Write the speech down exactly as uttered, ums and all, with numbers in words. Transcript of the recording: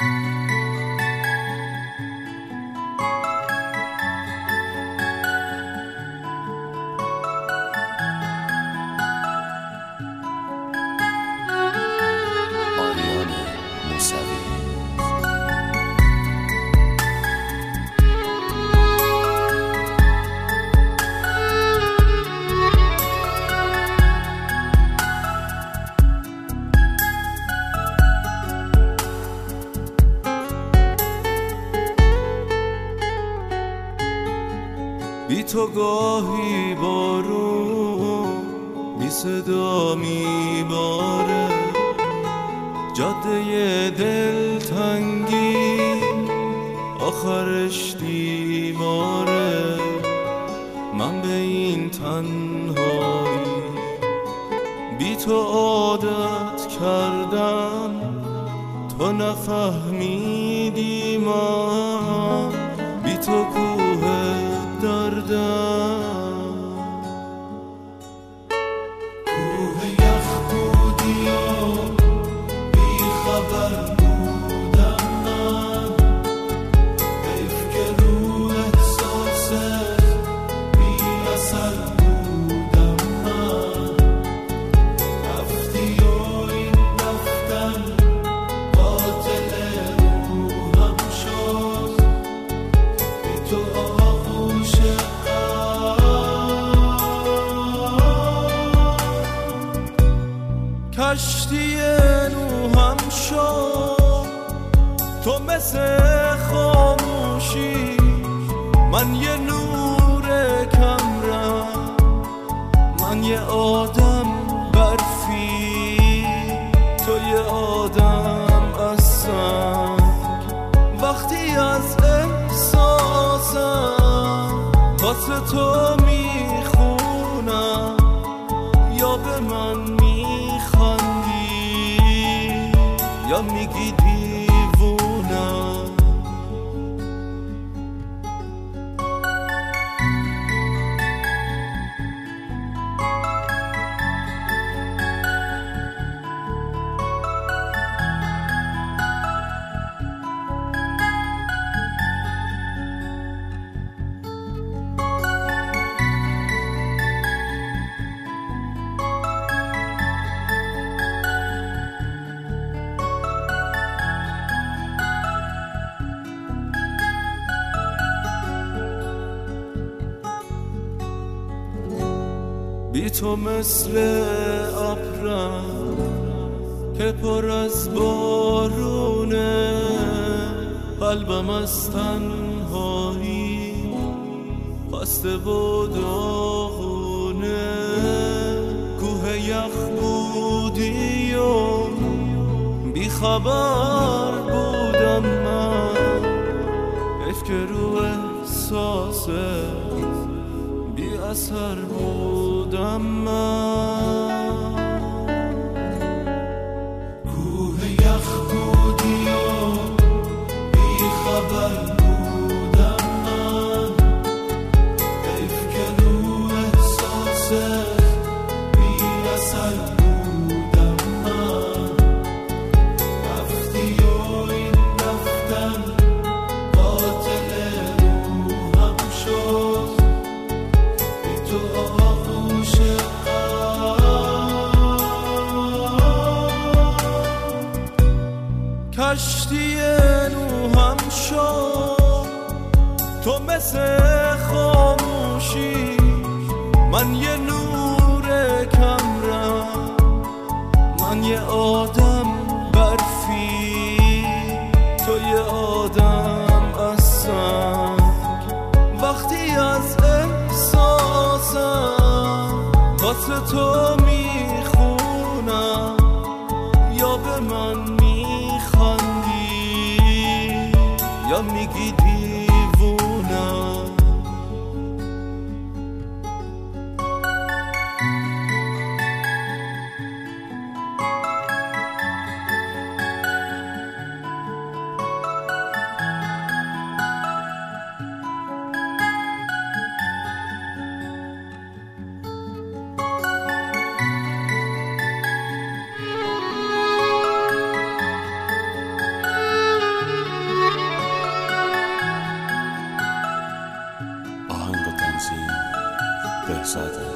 بی تو گاهی بارون بی صدا میباره، جاده دلتنگی آخرش دیواره. من به این تنهایی بی تو عادت کردم، تو نفهمیدی من بی تو کوه دردم. کوه یخ بودی و بی خبر بودم من، حیف که رو احساست بی اثر بودم من. رفتی و این رفتن قاتل روحم شد، بی تو آغوش کشتی نوحم شد. تو مثل خاموشی، من یه نور کمرم، من یه آدم برفی، تو یه آدم از سنگ. وقتی از احساسم واسه تو میخونم، یا به من میخندی یا میگی دیوونم. بی تو مثل ابرم که پر از بارونه، قلبم از تنهایی خسته و داغونه. کوه یخ بودی و بی خبر بودم من، حیف که رو احساسه بی اثر بودم من. کوه یخ بودی و بی خبر بودم من، حیف که رو احساست بی اثر بودم من. رفتی و این رفتن قاتل روحم شد، بی تو آغوش کشتی نوحم شد. تو مثل خاموشی، من یه نور کمرم، من یه آدم برفی، تو یه آدم از سنگ. وقتی از احساسم واسه تو میخونم، یا به من میخندی یا میگی دیوونم. بهزاده.